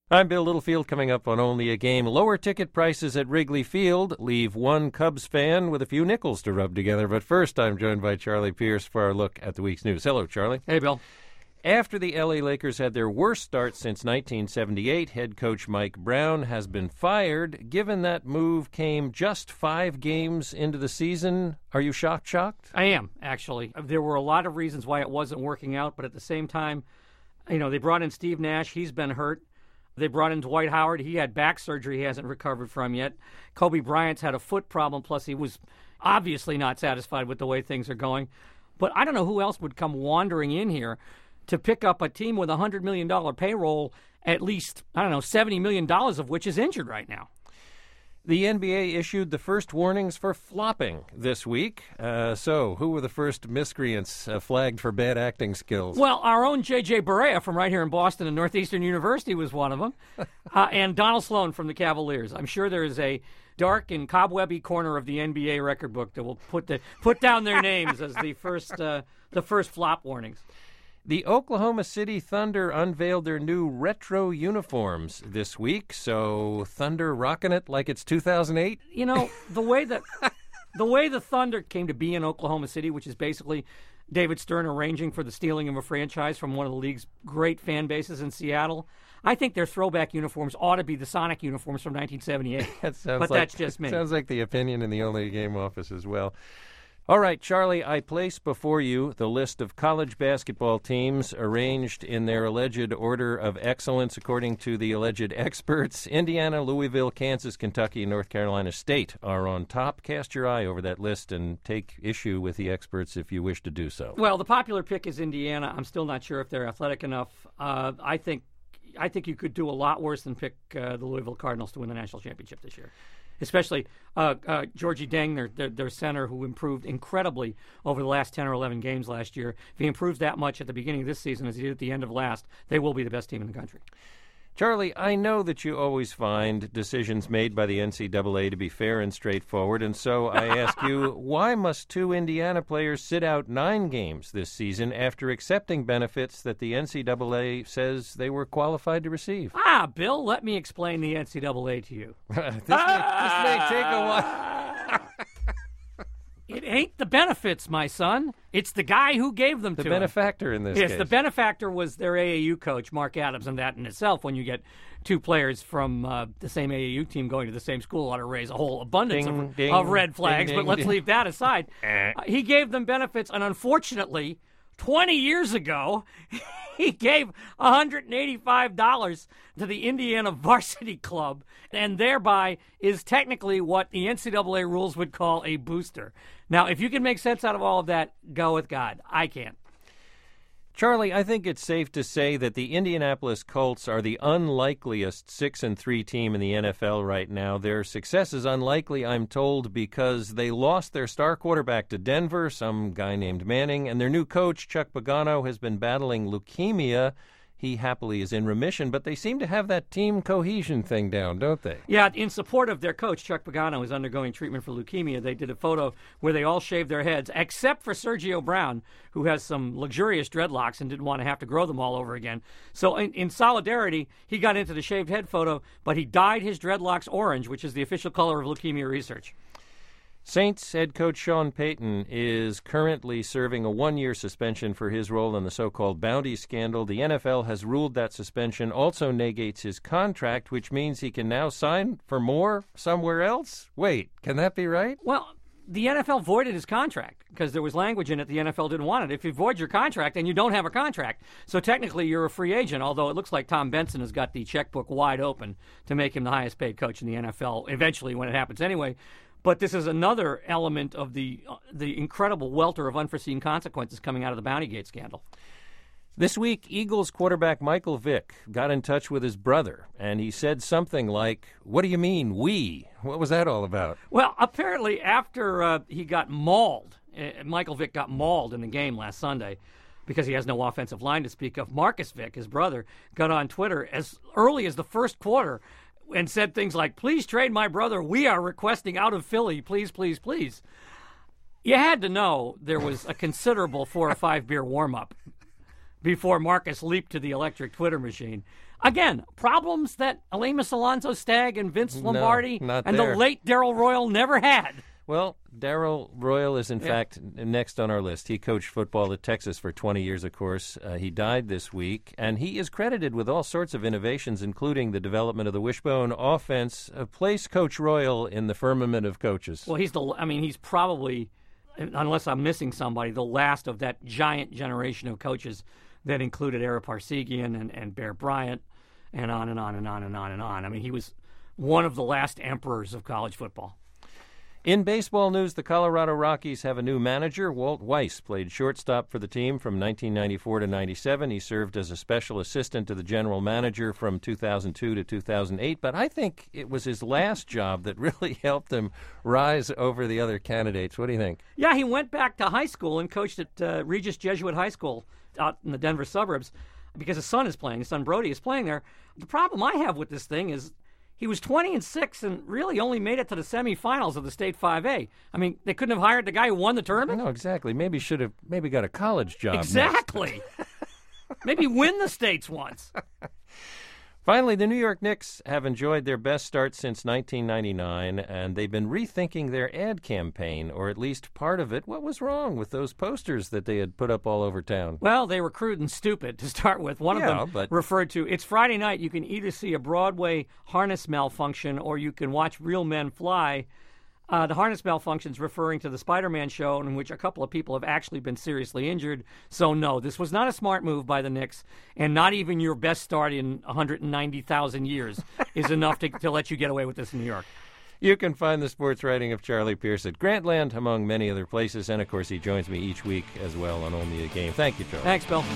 I'm Bill Littlefield. Coming up on Only a Game, lower ticket prices at Wrigley Field leave one Cubs fan with a few nickels to rub together. But first, I'm joined by Charlie Pierce for our look at the week's news. Hello, Charlie. Hey, Bill. After the L.A. Lakers had their worst start since 1978, head coach Mike Brown has been fired. Given that move came just 5 games into the season, are you shocked? I am, actually. There were a lot of reasons why it wasn't working out, but at the same time, they brought in Steve Nash. He's been hurt. They brought in Dwight Howard. He had back surgery he hasn't recovered from yet. Kobe Bryant's had a foot problem, plus he was obviously not satisfied with the way things are going. But I don't know who else would come wandering in here to pick up a team with a $100 million payroll, at least, $70 million of which is injured right now. The NBA issued the first warnings for flopping this week. So who were the first miscreants flagged for bad acting skills? Well, our own J.J. Barea from right here in Boston and Northeastern University was one of them, and Donald Sloan from the Cavaliers. I'm sure there is a dark and cobwebby corner of the NBA record book that will put down their names as the first flop warnings. The Oklahoma City Thunder unveiled their new retro uniforms this week. So Thunder rocking it like it's 2008? The way the Thunder came to be in Oklahoma City, which is basically David Stern arranging for the stealing of a franchise from one of the league's great fan bases in Seattle, I think their throwback uniforms ought to be the Sonic uniforms from 1978. That's just me. Sounds like the opinion in the Only Game office as well. All right, Charlie, I place before you the list of college basketball teams arranged in their alleged order of excellence according to the alleged experts. Indiana, Louisville, Kansas, Kentucky, and North Carolina State are on top. Cast your eye over that list and take issue with the experts if you wish to do so. Well, the popular pick is Indiana. I'm still not sure if they're athletic enough. I think you could do a lot worse than pick the Louisville Cardinals to win the national championship this year. Especially Georgie Deng, their center, who improved incredibly over the last 10 or 11 games last year. If he improves that much at the beginning of this season as he did at the end of last, they will be the best team in the country. Charlie, I know that you always find decisions made by the NCAA to be fair and straightforward, and so I ask you, why must 2 Indiana players sit out 9 games this season after accepting benefits that the NCAA says they were qualified to receive? Bill, let me explain the NCAA to you. This may take a while. It ain't the benefits, my son. It's the guy who gave them to the benefactor in this case. Yes, the benefactor was their AAU coach, Mark Adams, and that in itself, when you get 2 players from the same AAU team going to the same school, ought to raise a whole abundance of red flags, but let's leave that aside. He gave them benefits, and unfortunately, 20 years ago, he gave $185 to the Indiana Varsity Club, and thereby is technically what the NCAA rules would call a booster. Now, if you can make sense out of all of that, go with God. I can't. Charlie, I think it's safe to say that the Indianapolis Colts are the unlikeliest 6-3 team in the NFL right now. Their success is unlikely, I'm told, because they lost their star quarterback to Denver, some guy named Manning, and their new coach, Chuck Pagano, has been battling leukemia. He happily is in remission, but they seem to have that team cohesion thing down, don't they? Yeah, in support of their coach, Chuck Pagano, who's undergoing treatment for leukemia, they did a photo where they all shaved their heads, except for Sergio Brown, who has some luxurious dreadlocks and didn't want to have to grow them all over again. So in solidarity, he got into the shaved head photo, but he dyed his dreadlocks orange, which is the official color of leukemia research. Saints head coach Sean Payton is currently serving a 1-year suspension for his role in the so-called bounty scandal. The NFL has ruled that suspension also negates his contract, which means he can now sign for more somewhere else? Wait, can that be right? Well, the NFL voided his contract because there was language in it the NFL didn't want it. If you void your contract, then you don't have a contract. So technically you're a free agent, although it looks like Tom Benson has got the checkbook wide open to make him the highest paid coach in the NFL eventually when it happens anyway. But this is another element of the incredible welter of unforeseen consequences coming out of the Bountygate scandal. This week, Eagles quarterback Michael Vick got in touch with his brother, and he said something like, "What do you mean, we?" What was that all about? Well, apparently after he got mauled, Michael Vick got mauled in the game last Sunday because he has no offensive line to speak of. Marcus Vick, his brother, got on Twitter as early as the first quarter and said things like, "Please trade my brother. We are requesting out of Philly. Please, please, please." You had to know there was a considerable 4 or 5 beer warm-up before Marcus leaped to the electric Twitter machine. Again, problems that Alemus Alonso-Stagg and Vince Lombardi and the late Darrell Royal never had. Well, Darrell Royal is, in fact, next on our list. He coached football at Texas for 20 years, of course. He died this week, and he is credited with all sorts of innovations, including the development of the wishbone offense. Place Coach Royal in the firmament of coaches. Well, he's probably, unless I'm missing somebody, the last of that giant generation of coaches that included Ara Parseghian and Bear Bryant, and on and on and on and on and on. I mean, he was one of the last emperors of college football. In baseball news, the Colorado Rockies have a new manager. Walt Weiss played shortstop for the team from 1994 to 97. He served as a special assistant to the general manager from 2002 to 2008. But I think it was his last job that really helped him rise over the other candidates. What do you think? Yeah, he went back to high school and coached at Regis Jesuit High School out in the Denver suburbs because his son Brody is playing there. The problem I have with this thing is he was 20-6 and really only made it to the semifinals of the State 5A. I mean, they couldn't have hired the guy who won the tournament? No, exactly. Maybe got a college job. Exactly. Maybe win the States once. Finally, the New York Knicks have enjoyed their best start since 1999, and they've been rethinking their ad campaign, or at least part of it. What was wrong with those posters that they had put up all over town? Well, they were crude and stupid to start with. One of them referred to, it's Friday night, you can either see a Broadway harness malfunction or you can watch real men fly. The harness malfunctions referring to the Spider-Man show in which a couple of people have actually been seriously injured. So, no, this was not a smart move by the Knicks, and not even your best start in 190,000 years is enough to let you get away with this in New York. You can find the sports writing of Charlie Pierce at Grantland, among many other places, and, of course, he joins me each week as well on Only a Game. Thank you, Charlie. Thanks, Bill.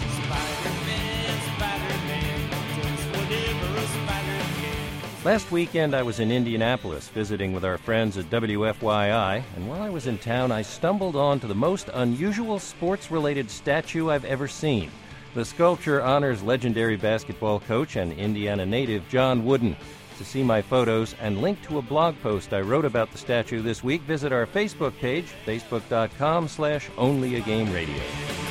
Last weekend, I was in Indianapolis visiting with our friends at WFYI, and while I was in town, I stumbled onto the most unusual sports-related statue I've ever seen. The sculpture honors legendary basketball coach and Indiana native John Wooden. To see my photos and link to a blog post I wrote about the statue this week, visit our Facebook page, facebook.com/onlyagameradio.